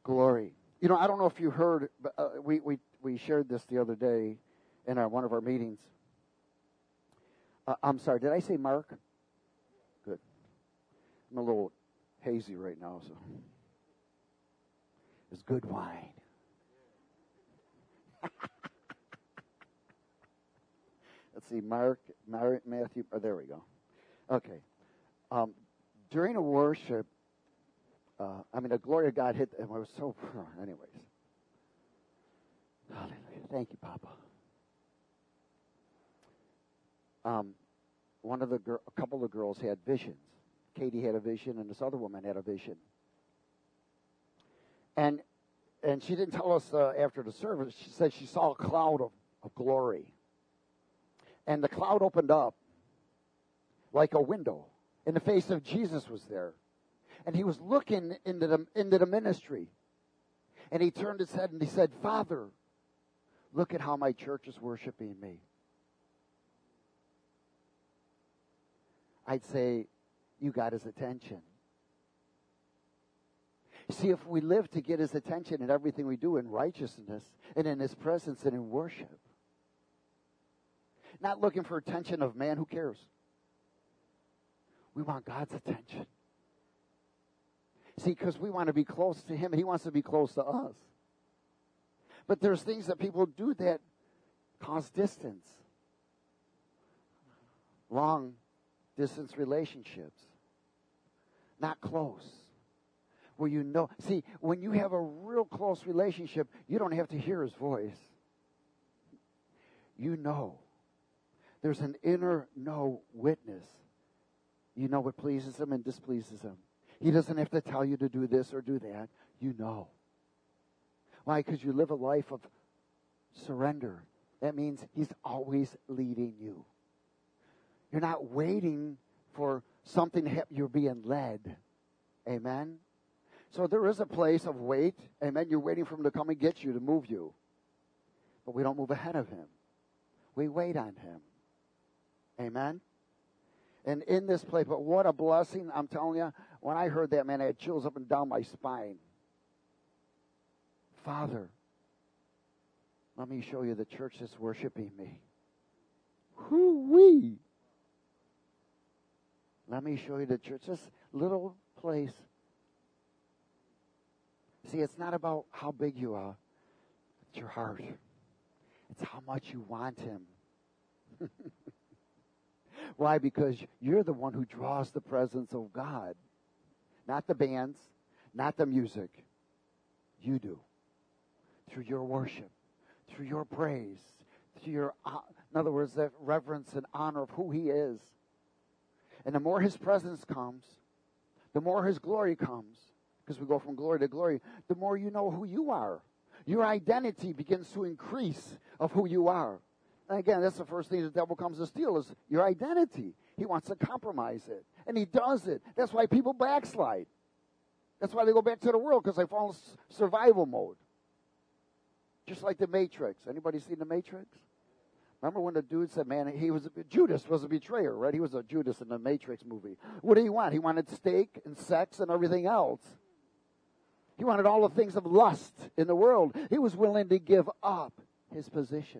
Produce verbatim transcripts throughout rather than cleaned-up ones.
Glory. You know, I don't know if you heard, but uh, we, we, we shared this the other day in our, one of our meetings. Uh, I'm sorry, did I say Mark? Good. I'm a little hazy right now, so. It's good wine. Let's see, Mark, Mark Matthew, oh, there we go. Okay. Um, during a worship, uh, I mean, the glory of God hit, and I was so, anyways. Hallelujah. Thank you, Papa. Um, one of the, gir- a couple of girls had visions. Katie had a vision, and this other woman had a vision. And and she didn't tell us uh, after the service. She said she saw a cloud of, of glory. And the cloud opened up like a window. And the face of Jesus was there. And he was looking into the, into the ministry. And he turned his head and he said, Father, look at how my church is worshiping me. I'd say, you got his attention. See, if we live to get his attention in everything we do in righteousness and in his presence and in worship, not looking for attention of man, who cares? We want God's attention. See, because we want to be close to him and he wants to be close to us. But there's things that people do that cause distance. Long distance relationships. Not close. Where you know, see, when you have a real close relationship, you don't have to hear his voice. You know. There's an inner know witness. You know what pleases him and displeases him. He doesn't have to tell you to do this or do that. You know. Why? Because you live a life of surrender. That means he's always leading you. You're not waiting for something to happen. You're being led. Amen? So there is a place of wait. Amen? You're waiting for him to come and get you, to move you. But we don't move ahead of him. We wait on him. Amen? And in this place, but what a blessing. I'm telling you, when I heard that, man, I had chills up and down my spine. Father, let me show you the church that's worshiping me. Hoo-wee. Let me show you the church. This little place. See, it's not about how big you are. It's your heart. It's how much you want him. Why? Because you're the one who draws the presence of God. Not the bands, not the music. You do. Through your worship, through your praise, through your, in other words, that reverence and honor of who he is. And the more his presence comes, the more his glory comes, because we go from glory to glory, the more you know who you are. Your identity begins to increase of who you are. And again, that's the first thing the devil comes to steal is your identity. He wants to compromise it. And he does it. That's why people backslide. That's why they go back to the world, because they fall in survival mode. Just like the Matrix. Anybody seen the Matrix? Remember when the dude said, man, he was, a, Judas was a betrayer, right? He was a Judas in the Matrix movie. What did he want? He wanted steak and sex and everything else. He wanted all the things of lust in the world. He was willing to give up his position.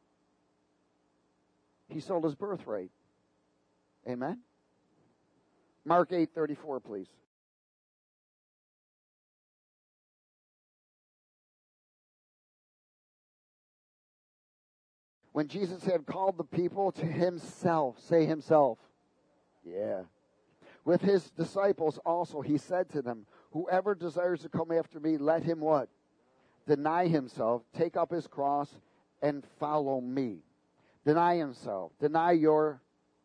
He sold his birthright. Amen? Mark eight thirty-four, please. When Jesus had called the people to himself, say himself. Yeah. With his disciples also, he said to them, whoever desires to come after me, let him what? Deny himself, take up his cross, and follow me. Deny himself. Deny yourself.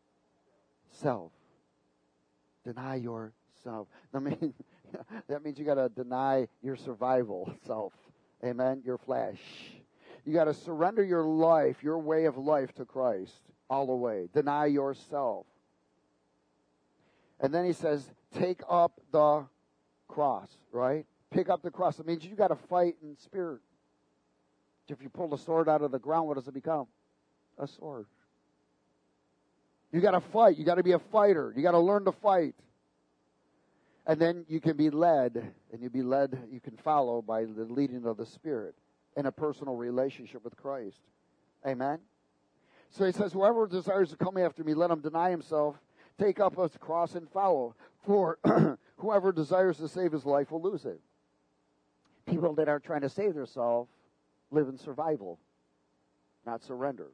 Deny yourself. I mean, that means you got to deny your survival self. Amen? Your flesh. You got to surrender your life, your way of life to Christ all the way. Deny yourself. And then he says, take up the cross, right? Pick up the cross. It means you got to fight in spirit. If you pull the sword out of the ground, what does it become? A sword. You got to fight. You got to be a fighter. You got to learn to fight. And then you can be led, and you be led, you can follow by the leading of the Spirit in a personal relationship with Christ. Amen? So he says, whoever desires to come after me, let him deny himself, take up his cross and follow. For whoever desires to save his life will lose it. People that are trying to save themselves live in survival, not surrender.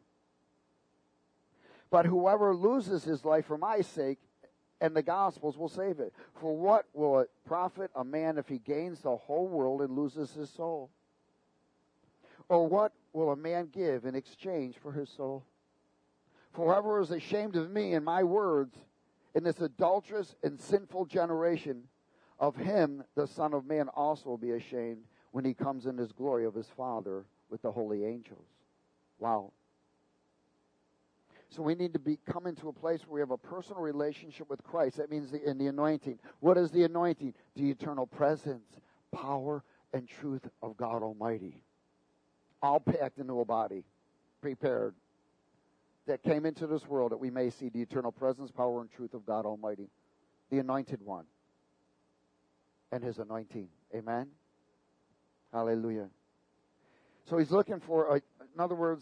But whoever loses his life for my sake and the gospel's will save it. For what will it profit a man if he gains the whole world and loses his soul? Or what will a man give in exchange for his soul? For whoever is ashamed of me and my words in this adulterous and sinful generation, of him the Son of Man also will be ashamed when he comes in his glory of his Father with the holy angels. Wow. So we need to be come into a place where we have a personal relationship with Christ. That means the, in the anointing. What is the anointing? The eternal presence, power, and truth of God Almighty. All packed into a body, prepared, that came into this world that we may see the eternal presence, power, and truth of God Almighty. The anointed one. And his anointing. Amen? Hallelujah. So he's looking for, a, in other words,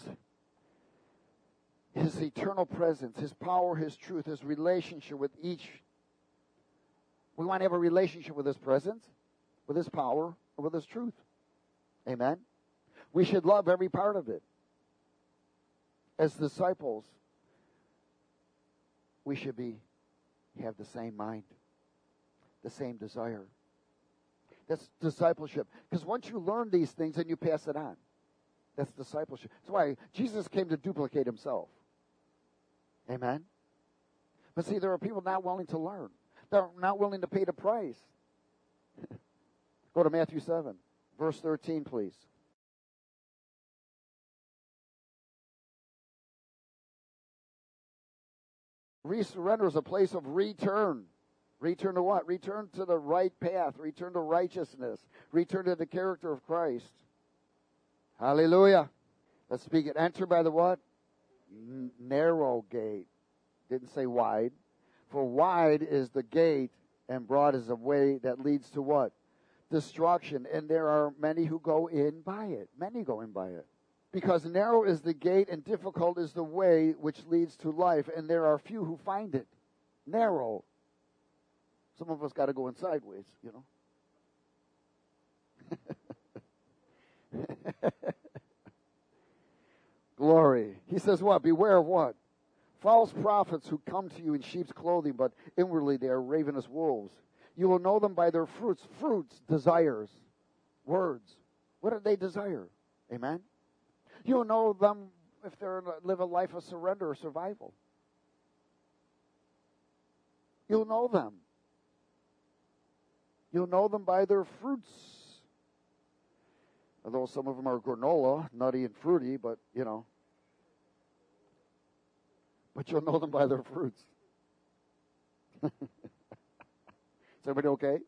his eternal presence, his power, his truth, his relationship with each. We want to have a relationship with his presence, with his power, and with his truth. Amen? We should love every part of it. As disciples, we should be have the same mind, the same desire. That's discipleship. Because once you learn these things, then you pass it on. That's discipleship. That's why Jesus came to duplicate himself. Amen? But see, there are people not willing to learn. They're not willing to pay the price. Go to Matthew seven, verse thirteen, please. Re-surrender is a place of return. Return to what? Return to the right path. Return to righteousness. Return to the character of Christ. Hallelujah. Let's speak it. Enter by the what? N- narrow gate. Didn't say wide. For wide is the gate and broad is the way that leads to what? Destruction. And there are many who go in by it. Many go in by it. Because narrow is the gate and difficult is the way which leads to life. And there are few who find it. Narrow. Some of us got to go in sideways, you know. Glory. He says what? Beware of what? False prophets who come to you in sheep's clothing, but inwardly they are ravenous wolves. You will know them by their fruits. Fruits, desires, words. What do they desire? Amen? You will know them if they live a life of surrender or survival. You'll know them. You'll know them by their fruits. Although some of them are granola, nutty and fruity, but, you know. But you'll know them by their fruits. Is everybody okay?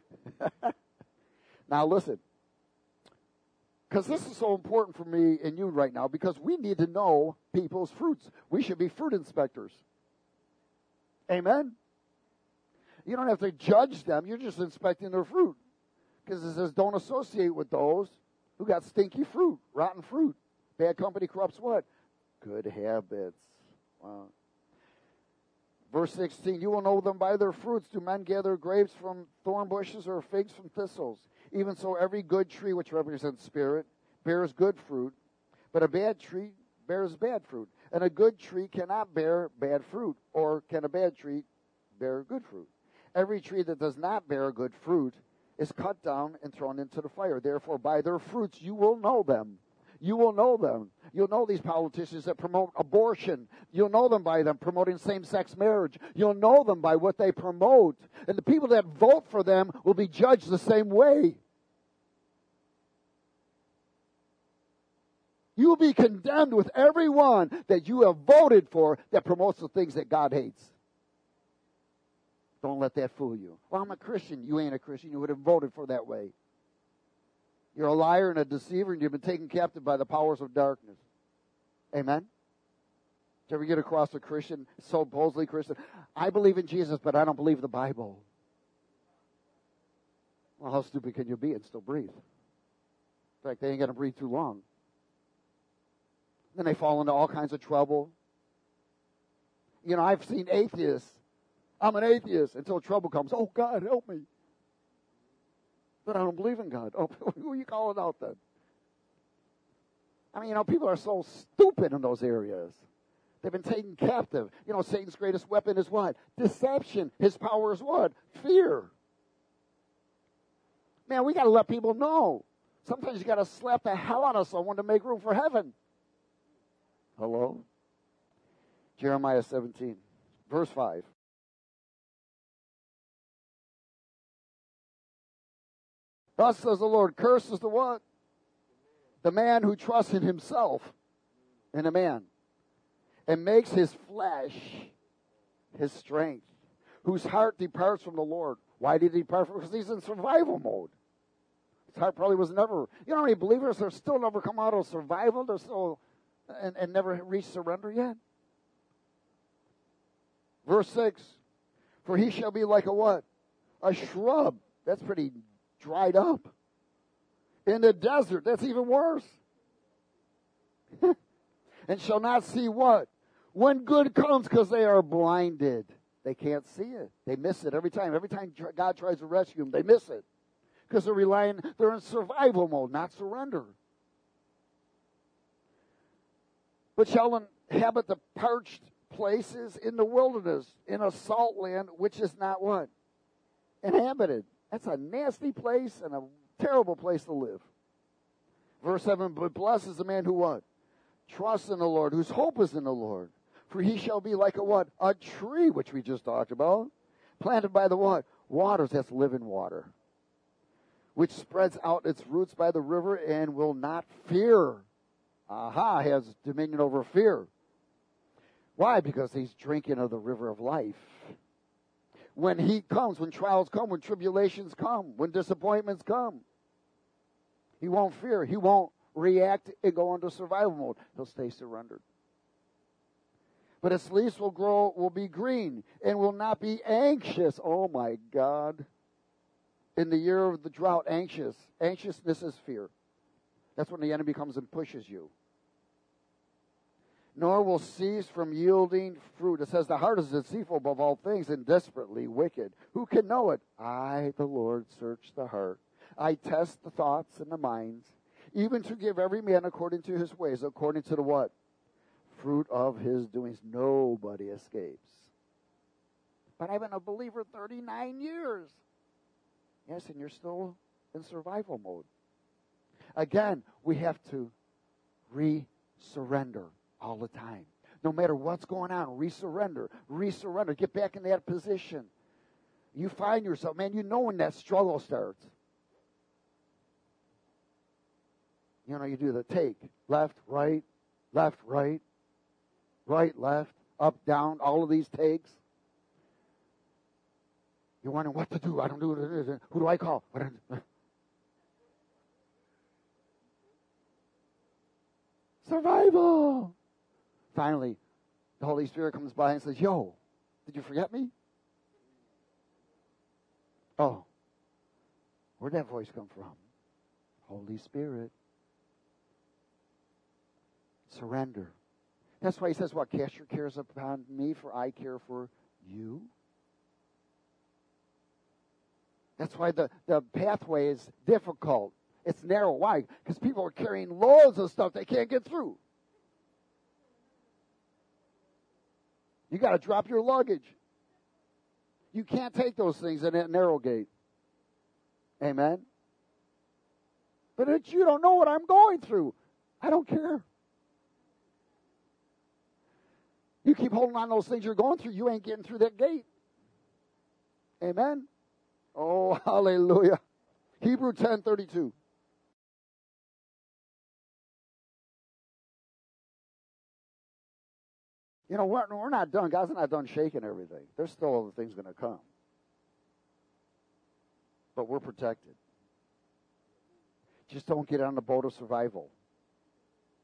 Now listen. Because this is so important for me and you right now, because we need to know people's fruits. We should be fruit inspectors. Amen? You don't have to judge them. You're just inspecting their fruit. Because it says don't associate with those who got stinky fruit, rotten fruit. Bad company corrupts what? Good habits. Wow. Verse sixteen, you will know them by their fruits. Do men gather grapes from thorn bushes or figs from thistles? Even so, every good tree, which represents spirit, bears good fruit. But a bad tree bears bad fruit. And a good tree cannot bear bad fruit. Or can a bad tree bear good fruit? Every tree that does not bear good fruit is cut down and thrown into the fire. Therefore, by their fruits you will know them. You will know them. You'll know these politicians that promote abortion. You'll know them by them promoting same-sex marriage. You'll know them by what they promote. And the people that vote for them will be judged the same way. You will be condemned with everyone that you have voted for that promotes the things that God hates. Don't let that fool you. Well, I'm a Christian. You ain't a Christian. You would have voted for that way. You're a liar and a deceiver, and you've been taken captive by the powers of darkness. Amen? Did you ever get across a Christian, supposedly Christian? I believe in Jesus, but I don't believe the Bible. Well, how stupid can you be and still breathe? In fact, they ain't going to breathe too long. Then they fall into all kinds of trouble. You know, I've seen atheists. I'm an atheist until trouble comes. Oh, God, help me. But I don't believe in God. Oh, who are you calling out then? I mean, you know, people are so stupid in those areas. They've been taken captive. You know, Satan's greatest weapon is what? Deception. His power is what? Fear. Man, we got to let people know. Sometimes you got to slap the hell out of someone to make room for heaven. Hello? Jeremiah seventeen, verse five. Thus says the Lord, cursed is the what? The man who trusts in himself, in a man, and makes his flesh his strength, whose heart departs from the Lord. Why did he depart from? Because he's in survival mode. His heart probably was never. You know how many believers are still never come out of survival? They're still and, and never reached surrender yet. Verse six, for he shall be like a what? A shrub. That's pretty dried up. In the desert, that's even worse. And shall not see what? When good comes, because they are blinded. They can't see it. They miss it every time. Every time God tries to rescue them, they miss it. Because they're relying, they're in survival mode, not surrender. But shall inhabit the parched places in the wilderness, in a salt land, which is not what? Inhabited. That's a nasty place and a terrible place to live. Verse seven, but blessed is the man who what? Trusts in the Lord, whose hope is in the Lord. For he shall be like a what? A tree, which we just talked about. Planted by the what? Waters, that's living water. Which spreads out its roots by the river and will not fear. Aha, has dominion over fear. Why? Because he's drinking of the river of life. When heat comes, when trials come, when tribulations come, when disappointments come, he won't fear. He won't react and go into survival mode. He'll stay surrendered. But its leaves will grow, will be green, and will not be anxious. Oh my God. In the year of the drought, anxious. Anxiousness is fear. That's when the enemy comes and pushes you. Nor will cease from yielding fruit. It says the heart is deceitful above all things and desperately wicked. Who can know it? I, the Lord, search the heart. I test the thoughts and the minds, even to give every man according to his ways, according to the what? Fruit of his doings. Nobody escapes. But I've been a believer thirty-nine years. Yes, and you're still in survival mode. Again, we have to re-surrender all the time. No matter what's going on, re-surrender, re-surrender. Get back in that position. You find yourself, man, you know when that struggle starts. You know, you do the take, left, right, left, right, right, left, up, down, all of these takes. You're wondering what to do. I don't do it. Who do I call? What do I do? Survival. Finally, the Holy Spirit comes by and says, yo, did you forget me? Oh, where'd that voice come from? Holy Spirit. Surrender. That's why he says, what? Cast your cares upon me, for I care for you. That's why the, the pathway is difficult. It's narrow. Why? Because people are carrying loads of stuff they can't get through. You got to drop your luggage. You can't take those things in that narrow gate. Amen? But it's, you don't know what I'm going through. I don't care. You keep holding on to those things you're going through, you ain't getting through that gate. Amen? Oh, hallelujah. Hebrew ten thirty-two. You know, we're, we're not done. God's not done shaking everything. There's still other things going to come. But we're protected. Just don't get on the boat of survival.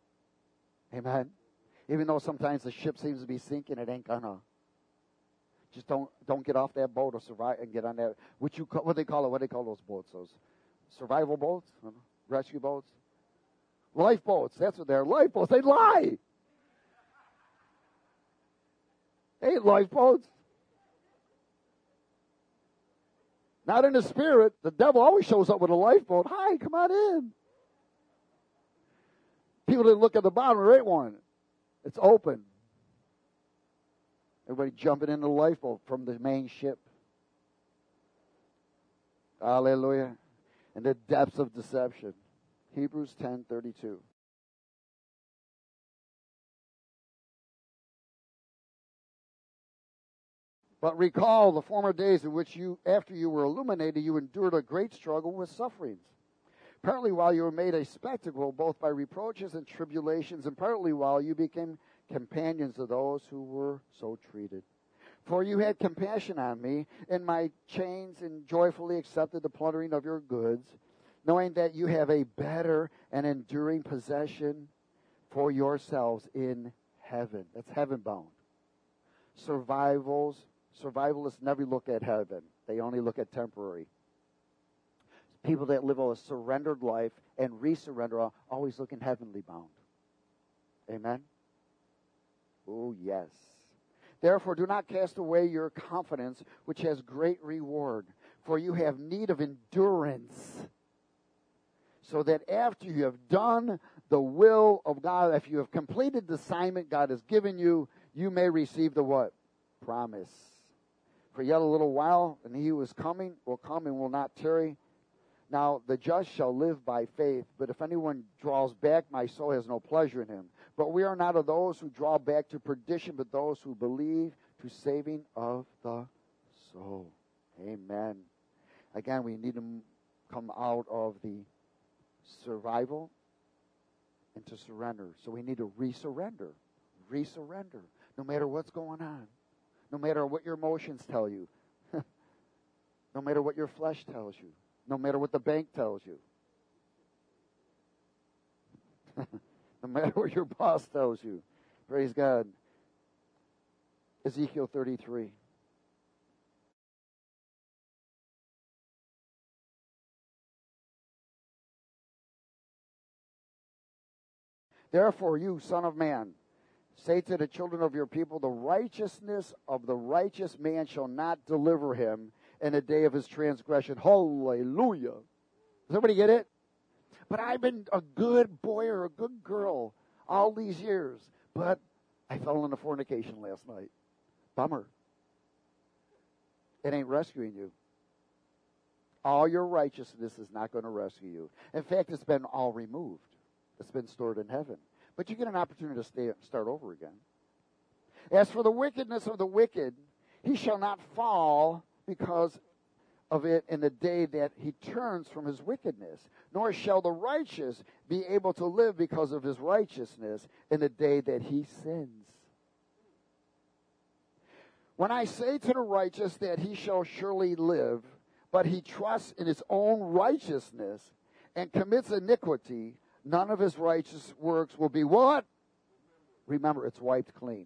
Amen? Even though sometimes the ship seems to be sinking, it ain't gonna. Just don't don't get off that boat or survive and get on that. What you call, what they call it? What they call those boats? Those survival boats, rescue boats, lifeboats. That's what they're. Lifeboats. They lie. They ain't lifeboats. Not in the spirit. The devil always shows up with a lifeboat. Hi, come on in. People didn't look at the bottom. There ain't one. It's open. Everybody jumping in the lifeboat from the main ship. Hallelujah. In the depths of deception. Hebrews ten thirty-two. But recall the former days in which you, after you were illuminated, you endured a great struggle with sufferings. Partly while you were made a spectacle, both by reproaches and tribulations, and partly while you became companions of those who were so treated. For you had compassion on me in my chains and joyfully accepted the plundering of your goods, knowing that you have a better and enduring possession for yourselves in heaven. That's heaven bound. Survivals, survivalists never look at heaven. They only look at temporary. People that live a surrendered life and resurrender are always looking heavenly bound. Amen? Oh, yes. Therefore, do not cast away your confidence, which has great reward, for you have need of endurance, so that after you have done the will of God, if you have completed the assignment God has given you, you may receive the what? Promise. For yet a little while, and he who is coming will come and will not tarry. Now the just shall live by faith, but if anyone draws back, my soul has no pleasure in him. But we are not of those who draw back to perdition, but those who believe to saving of the soul. Amen. Again, we need to come out of the survival into surrender. So we need to resurrender. Resurrender. No matter what's going on. No matter what your emotions tell you. No matter what your flesh tells you. No matter what the bank tells you. No matter what your boss tells you. Praise God. Ezekiel thirty-three. Therefore, you, son of man, say to the children of your people, the righteousness of the righteous man shall not deliver him in the day of his transgression. Hallelujah. Does everybody get it? But I've been a good boy or a good girl all these years. But I fell into fornication last night. Bummer. It ain't rescuing you. All your righteousness is not going to rescue you. In fact, it's been all removed. It's been stored in heaven. But you get an opportunity to stay, start over again. As for the wickedness of the wicked, he shall not fall because of it in the day that he turns from his wickedness, nor shall the righteous be able to live because of his righteousness in the day that he sins. When I say to the righteous that he shall surely live, but he trusts in his own righteousness and commits iniquity, none of his righteous works will be what? Remember, it's wiped clean.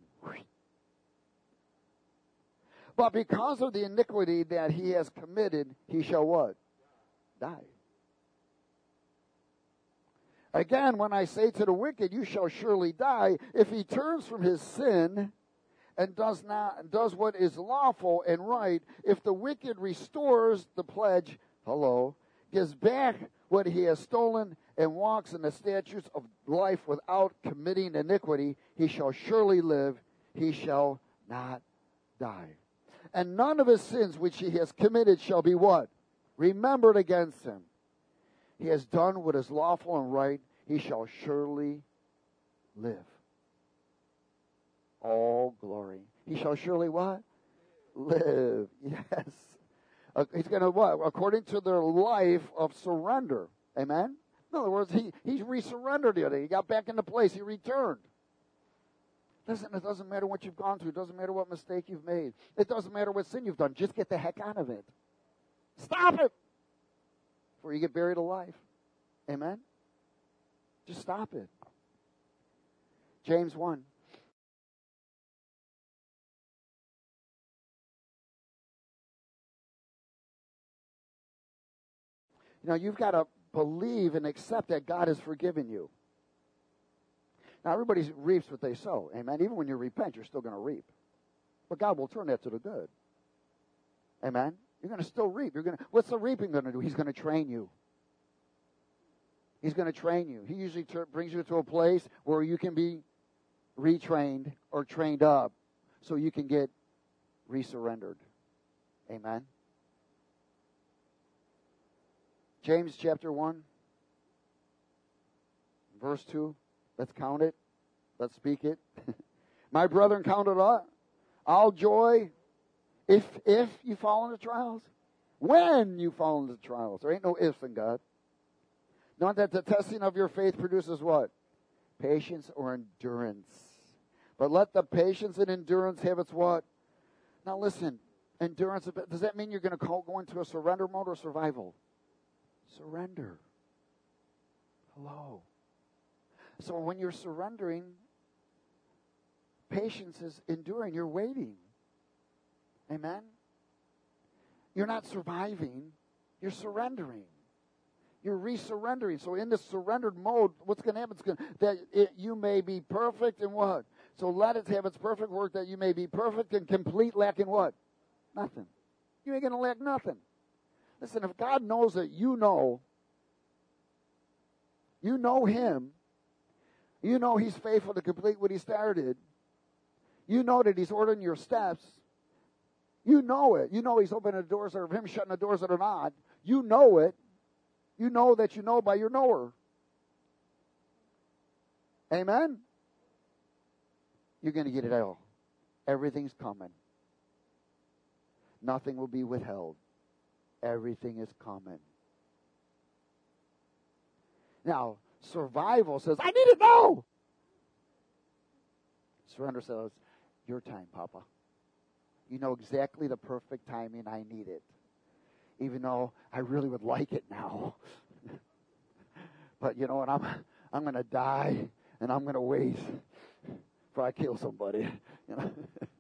But because of the iniquity that he has committed, he shall what? Die. Again, when I say to the wicked, you shall surely die, if he turns from his sin and does not does what is lawful and right, if the wicked restores the pledge, hello, gives back what he has stolen, and walks in the statutes of life without committing iniquity, he shall surely live, he shall not die. And none of his sins which he has committed shall be what? Remembered against him. He has done what is lawful and right, he shall surely live. All glory. He shall surely what? Live. Yes. Uh, he's going to what? According to their life of surrender. Amen? In other words, he, he resurrendered it. He got back into place. He returned. Listen, it doesn't matter what you've gone through. It doesn't matter what mistake you've made. It doesn't matter what sin you've done. Just get the heck out of it. Stop it before you get buried alive. Amen? Just stop it. James one. You know, you've got to believe and accept that God has forgiven you. Now, everybody reaps what they sow. Amen. Even when you repent, you're still going to reap. But God will turn that to the good. Amen. You're going to still reap. You're going to. What's the reaping going to do? He's going to train you. He's going to train you. He usually ter- brings you to a place where you can be retrained or trained up so you can get resurrendered. Amen. James chapter one, verse two. Let's count it. Let's speak it. My brethren, count it all, all joy if if you fall into trials. When you fall into trials. There ain't no ifs in God. Knowing that the testing of your faith produces what? Patience or endurance. But let the patience and endurance have its what? Now listen, endurance, does that mean you're going to go into a surrender mode or survival? Surrender. Hello. So when you're surrendering, patience is enduring. You're waiting. Amen? You're not surviving. You're surrendering. You're resurrendering. So in this surrendered mode, what's going to happen? It's going to, that it, you may be perfect in what? So let it have its perfect work that you may be perfect and complete, lacking what? Nothing. You ain't going to lack nothing. Listen, if God knows that you know, you know Him, you know He's faithful to complete what He started, you know that He's ordering your steps, you know it. You know He's opening the doors that are Him, shutting the doors that are not. You know it. You know that you know by your knower. Amen? You're going to get it all. Everything's coming. Nothing will be withheld. Everything is coming. Now, survival says, I need it now. Surrender says, your time, Papa. You know exactly the perfect timing I need it. Even though I really would like it now. But you know what? I'm I'm going to die, and I'm going to wait before I kill somebody. You know?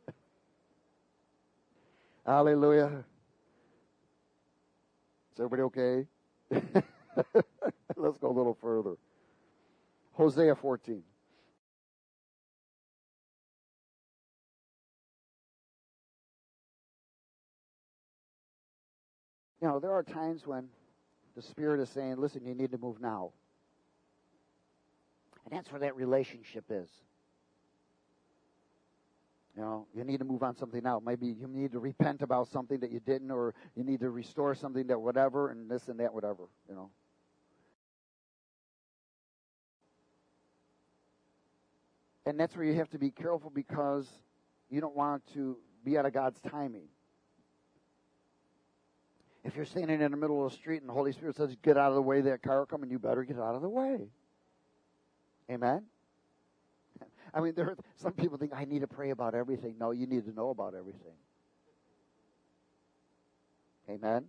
Hallelujah. Is everybody okay? Let's go a little further. Hosea fourteen. You know, there are times when the Spirit is saying, listen, you need to move now. And that's where that relationship is. You know, you need to move on something now. Maybe you need to repent about something that you didn't, or you need to restore something that whatever, and this and that, whatever, you know. And that's where you have to be careful because you don't want to be out of God's timing. If you're standing in the middle of the street and the Holy Spirit says, get out of the way, that car coming, you better get out of the way. Amen? I mean, there are, some people think, I need to pray about everything. No, you need to know about everything. Amen?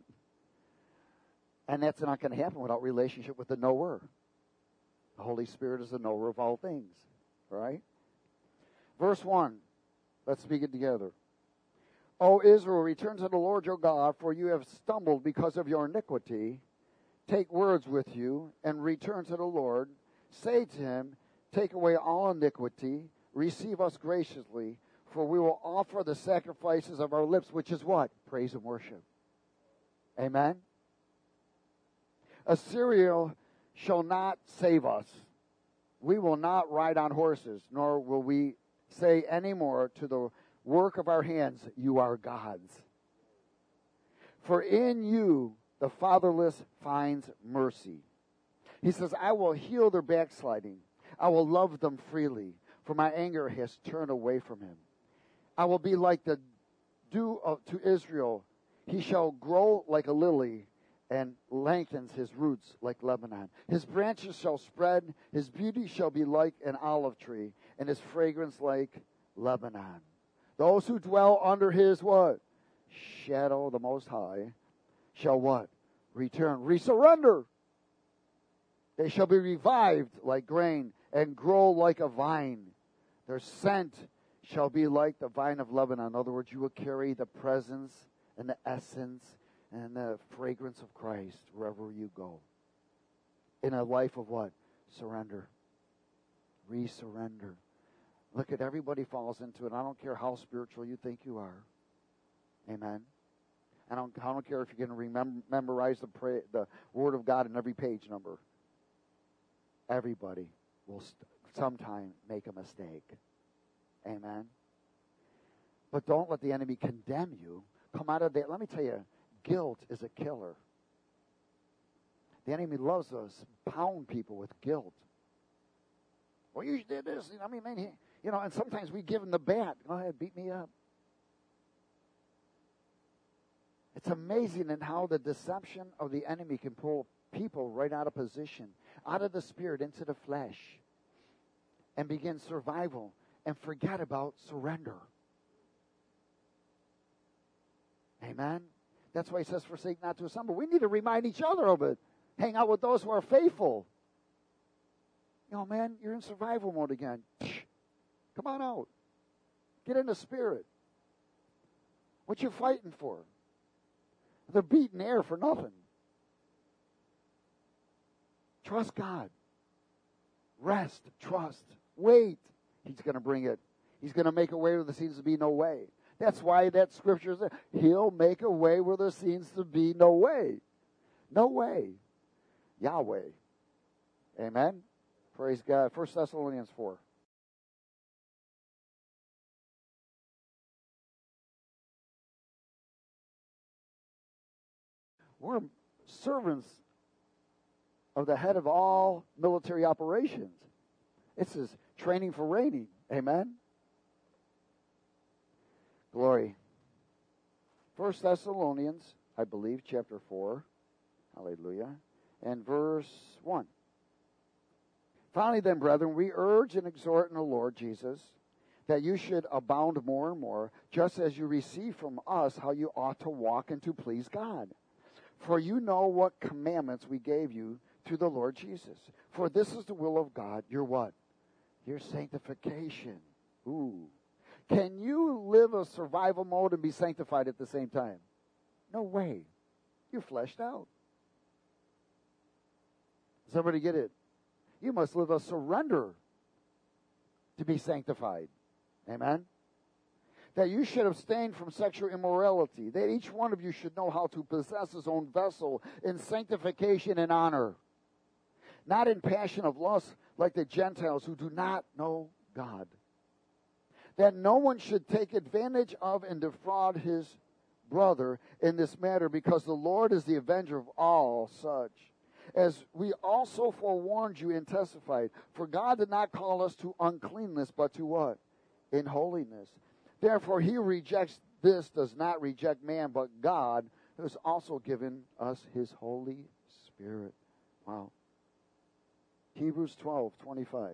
And that's not going to happen without relationship with the knower. The Holy Spirit is the knower of all things. Right? Verse one. Let's speak it together. O Israel, return to the Lord your God, for you have stumbled because of your iniquity. Take words with you and return to the Lord. Say to him, take away all iniquity. Receive us graciously, for we will offer the sacrifices of our lips, which is what? Praise and worship. Amen? Assyria shall not save us. We will not ride on horses, nor will we say any more to the work of our hands, you are gods. For in you the fatherless finds mercy. He says, I will heal their backsliding. I will love them freely, for my anger has turned away from him. I will be like the dew of, to Israel. He shall grow like a lily and lengthens his roots like Lebanon. His branches shall spread. His beauty shall be like an olive tree, and his fragrance like Lebanon. Those who dwell under his what? Shadow, the Most High, shall what? Return. Resurrender. They shall be revived like grain and grow like a vine. Their scent shall be like the vine of Lebanon. In other words, you will carry the presence and the essence and the fragrance of Christ wherever you go. In a life of what? Surrender. Resurrender. Look at everybody falls into it. I don't care how spiritual you think you are. Amen. I don't, I don't care if you can remember, memorize the, pray, the Word of God in every page number. Everybody will st- sometime make a mistake. Amen. But don't let the enemy condemn you. Come out of that. Let me tell you, guilt is a killer. The enemy loves to pound people with guilt. Well, you did this. I mean, man, he, you know, and sometimes we give him the bat. Go ahead, beat me up. It's amazing in how the deception of the enemy can pull people right out of position, out of the spirit into the flesh, and begin survival and forget about surrender. Amen? That's why he says, forsake not to assemble. We need to remind each other of it. Hang out with those who are faithful. You know, man, you're in survival mode again. Come on out. Get in the spirit. What you fighting for? They're beating air for nothing. Trust God. Rest. Trust. Wait. He's going to bring it. He's going to make a way where there seems to be no way. That's why that scripture says, he'll make a way where there seems to be no way. No way. Yahweh. Amen. Praise God. First Thessalonians four. We're servants of the head of all military operations. This is training for reigning. Amen. Glory. First Thessalonians, I believe, chapter four. Hallelujah. And verse one. Finally then, brethren, we urge and exhort in the Lord Jesus that you should abound more and more, just as you receive from us how you ought to walk and to please God. For you know what commandments we gave you through the Lord Jesus. For this is the will of God, your what? Your sanctification. Ooh. Can you live a survival mode and be sanctified at the same time? No way. You're fleshed out. Does everybody get it? You must live a surrender to be sanctified. Amen? That you should abstain from sexual immorality. That each one of you should know how to possess his own vessel in sanctification and honor. Not in passion of lust like the Gentiles who do not know God. That no one should take advantage of and defraud his brother in this matter, because the Lord is the avenger of all such. As we also forewarned you and testified, for God did not call us to uncleanness, but to what? In holiness. Therefore, he who rejects this does not reject man, but God, who has also given us his Holy Spirit. Wow. Hebrews twelve twenty-five.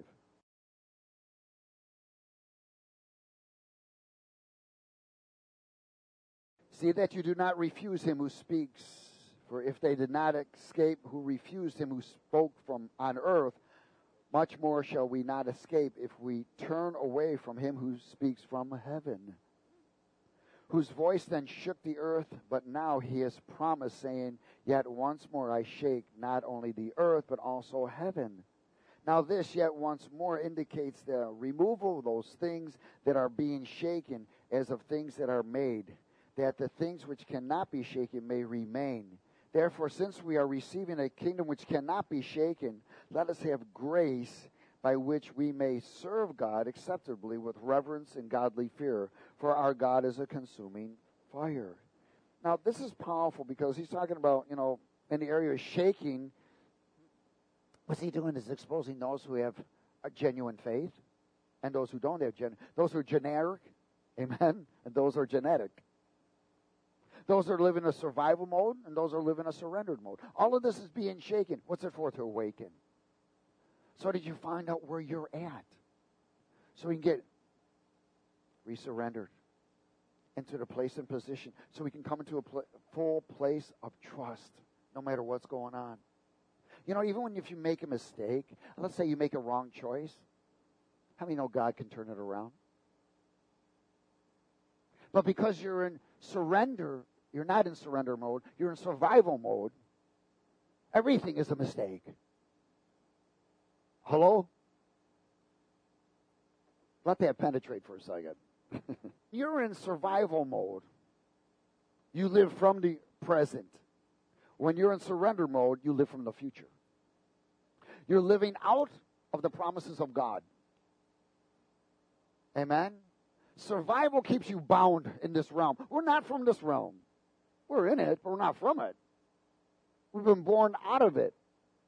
See that you do not refuse him who speaks. For if they did not escape who refused him who spoke from on earth, much more shall we not escape if we turn away from him who speaks from heaven. Whose voice then shook the earth, but now he has promised, saying, yet once more I shake not only the earth, but also heaven. Now this yet once more indicates the removal of those things that are being shaken as of things that are made, that the things which cannot be shaken may remain. Therefore, since we are receiving a kingdom which cannot be shaken, let us have grace by which we may serve God acceptably with reverence and godly fear, for our God is a consuming fire. Now, this is powerful because he's talking about, you know, in the area of shaking, what's he doing is exposing those who have a genuine faith and those who don't have genuine. Those who are generic, amen, and those who are genetic. Those are living a survival mode, and those are living a surrendered mode. All of this is being shaken. What's it for? To awaken. So did you find out where you're at? So we can get resurrendered into the place and position. So we can come into a pl- full place of trust, no matter what's going on. You know, even when if you make a mistake, let's say you make a wrong choice, how many know God can turn it around? But because you're in surrender You're not in surrender mode. You're in survival mode. Everything is a mistake. Hello? Let that penetrate for a second. You're in survival mode. You live from the present. When you're in surrender mode, you live from the future. You're living out of the promises of God. Amen? Survival keeps you bound in this realm. We're not from this realm. We're in it, but we're not from it. We've been born out of it.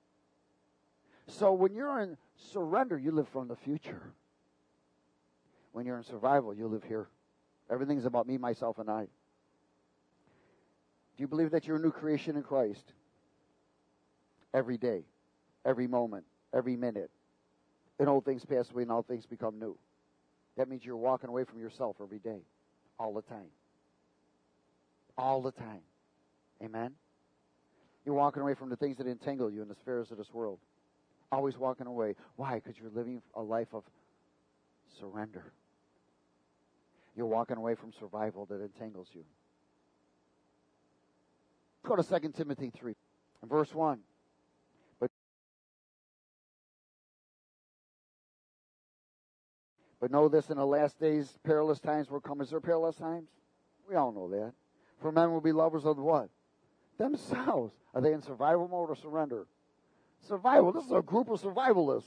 So when you're in surrender, you live from the future. When you're in survival, you live here. Everything's about me, myself, and I. Do you believe that you're a new creation in Christ? Every day, every moment, every minute. And old things pass away and all things become new. That means you're walking away from yourself every day, all the time. All the time. Amen? You're walking away from the things that entangle you in the spheres of this world. Always walking away. Why? Because you're living a life of surrender. You're walking away from survival that entangles you. Let's go to Second Timothy three, verse one. But, but know this, in the last days, perilous times will come. Is there perilous times? We all know that. For men will be lovers of what? Themselves. Are they in survival mode or surrender? Survival. This is a group of survivalists.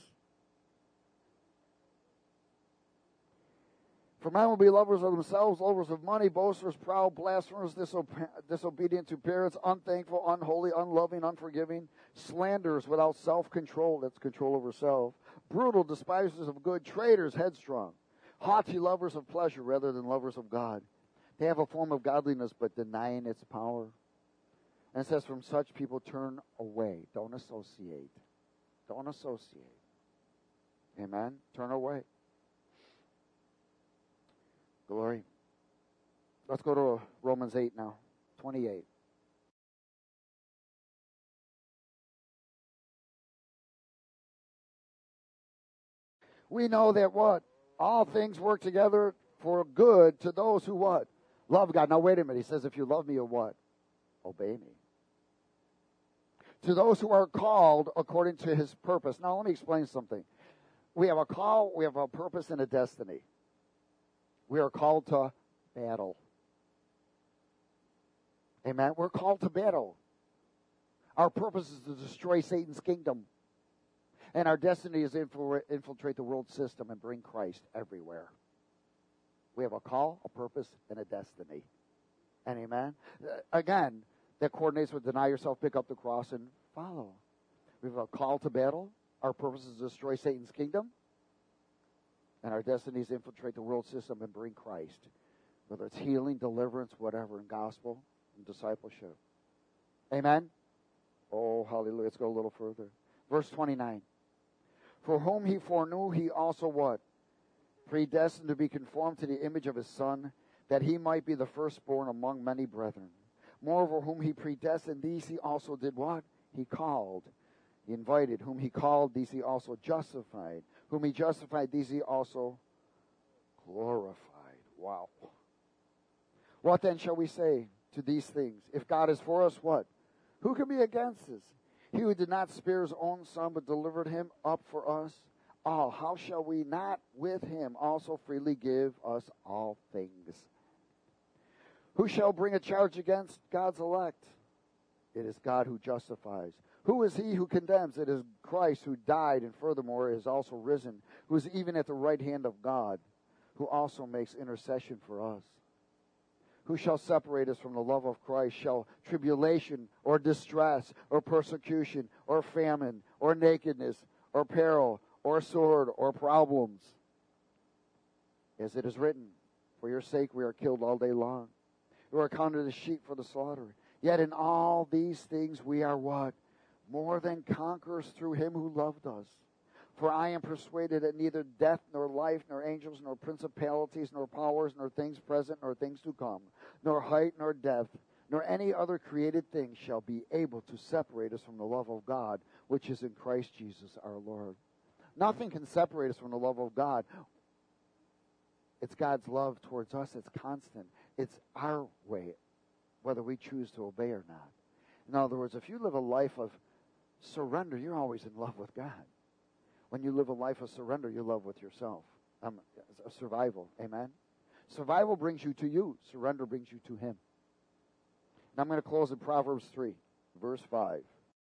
For men will be lovers of themselves, lovers of money, boasters, proud, blasphemers, disobe- disobedient to parents, unthankful, unholy, unloving, unforgiving, slanderers, without self-control, that's control over self, brutal, despisers of good, traitors, headstrong, haughty, lovers of pleasure rather than lovers of God. They have a form of godliness, but denying its power. And it says, from such people turn away. Don't associate. Don't associate. Amen? Turn away. Glory. Let's go to Romans eight now. twenty-eight. We know that what? All things work together for good to those who what? Love God. Now wait a minute. He says, if you love me, you'll what? Obey me. To those who are called according to his purpose. Now let me explain something. We have a call, we have a purpose and a destiny. We are called to battle. Amen. We're called to battle. Our purpose is to destroy Satan's kingdom. And our destiny is to infiltrate the world system and bring Christ everywhere. We have a call, a purpose, and a destiny. And amen. Again, that coordinates with deny yourself, pick up the cross, and follow. We have a call to battle. Our purpose is to destroy Satan's kingdom. And our destiny is to infiltrate the world system and bring Christ. Whether it's healing, deliverance, whatever, in gospel and discipleship. Amen? Oh, hallelujah. Let's go a little further. Verse twenty-nine. For whom he foreknew, he also what? Predestined to be conformed to the image of his Son, that he might be the firstborn among many brethren. Moreover, whom he predestined, these he also did what? He called. He invited. Whom he called, these he also justified. Whom he justified, these he also glorified. Wow. What then shall we say to these things? If God is for us, what? Who can be against us? He who did not spare his own Son, but delivered him up for us. Oh, how shall we not with him also freely give us all things? Who shall bring a charge against God's elect? It is God who justifies. Who is he who condemns? It is Christ who died and furthermore is also risen, who is even at the right hand of God, who also makes intercession for us. Who shall separate us from the love of Christ? Shall tribulation or distress or persecution or famine or nakedness or peril or sword or problems? As it is written, for your sake we are killed all day long. We are counted as sheep for the slaughter. Yet in all these things we are what? More than conquerors through him who loved us. For I am persuaded that neither death, nor life, nor angels, nor principalities, nor powers, nor things present, nor things to come, nor height, nor depth, nor any other created thing shall be able to separate us from the love of God, which is in Christ Jesus our Lord. Nothing can separate us from the love of God. It's God's love towards us. It's constant. It's our way. whether we choose to obey or not. In other words, if you live a life of surrender, you're always in love with God. When you live a life of surrender, you love with yourself. Um, a survival. Amen? Survival brings you to you. Surrender brings you to Him. And I'm going to close in Proverbs three, verse five.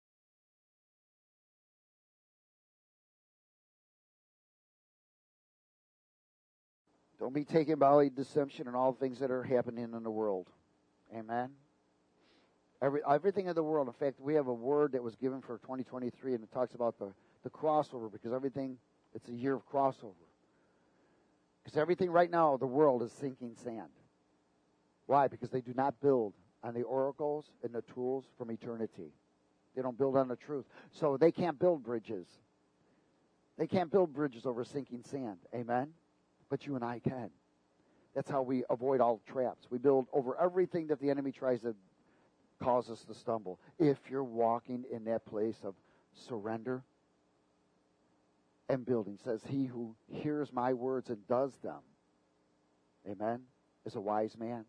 Don't be taken by deception and all things that are happening in the world. Amen? Every, everything in the world. In fact, we have a word that was given for twenty twenty-three, and it talks about the, the crossover, because everything, it's a year of crossover. Because everything right now, the world is sinking sand. Why? Because they do not build on the oracles and the tools from eternity. They don't build on the truth. So they can't build bridges. They can't build bridges over sinking sand. Amen? But you and I can. That's how we avoid all traps. We build over everything that the enemy tries to cause us to stumble. If you're walking in that place of surrender and building, says he who hears my words and does them, amen, is a wise man.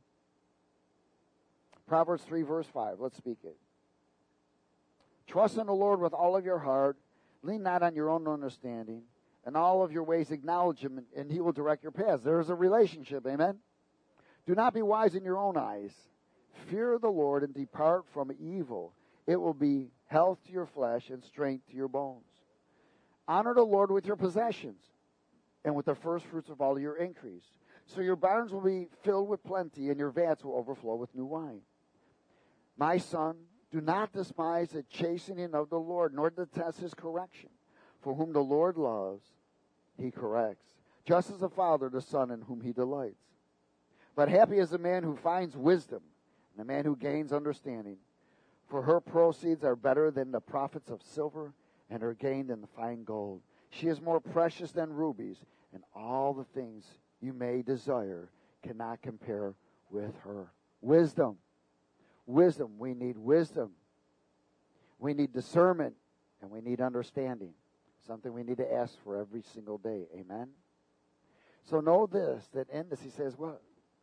Proverbs three, verse five. Let's speak it. Trust in the Lord with all of your heart. Lean not on your own understanding. In all of your ways acknowledge Him, and He will direct your paths. There is a relationship, amen? Do not be wise in your own eyes. Fear the Lord and depart from evil. It will be health to your flesh and strength to your bones. Honor the Lord with your possessions and with the first fruits of all your increase. So your barns will be filled with plenty, and your vats will overflow with new wine. My son, do not despise the chastening of the Lord, nor detest His correction. For whom the Lord loves, He corrects, just as the Father the Son in whom He delights. But happy is the man who finds wisdom, and the man who gains understanding. For her proceeds are better than the profits of silver, and her gain than the fine gold. She is more precious than rubies, and all the things you may desire cannot compare with her. Wisdom. Wisdom. We need wisdom. We need discernment, and we need understanding. Something we need to ask for every single day. Amen? So know this, that in this He says, what?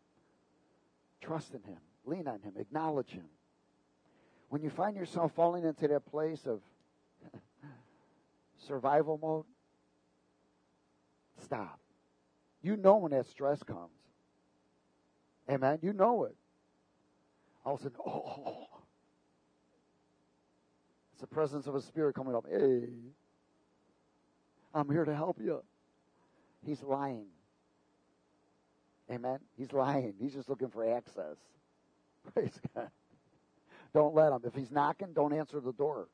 Trust in Him. Lean on Him. Acknowledge Him. When you find yourself falling into that place of survival mode, stop. You know when that stress comes. Amen? You know it. All of a sudden, oh. It's the presence of a spirit coming up. Hey. I'm here to help you. He's lying. Amen? He's lying. He's just looking for access. Praise God. Don't let him. If he's knocking, don't answer the door.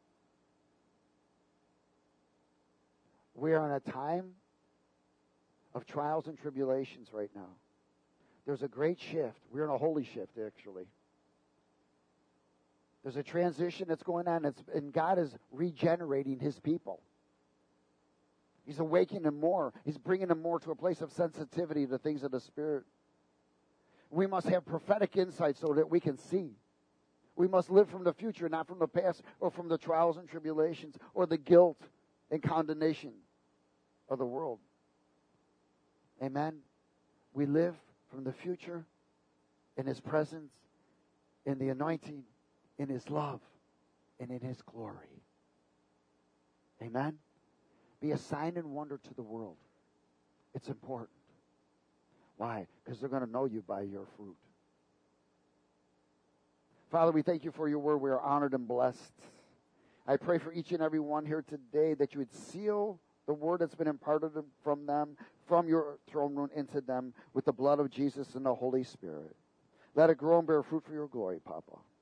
We are in a time of trials and tribulations right now. There's a great shift. We're in a holy shift, actually. There's a transition that's going on, it's, and God is regenerating His people. He's awakening them more. He's bringing them more to a place of sensitivity to things of the Spirit. We must have prophetic insight so that we can see. We must live from the future, not from the past or from the trials and tribulations or the guilt and condemnation of the world. Amen? We live from the future in His presence, in the anointing, in His love, and in His glory. Amen? Be a sign and wonder to the world. It's important. Why? Because they're going to know you by your fruit. Father, we thank you for your word. We are honored and blessed. I pray for each and every one here today that you would seal the word that's been imparted from them, from your throne room into them, with the blood of Jesus and the Holy Spirit. Let it grow and bear fruit for your glory, Papa.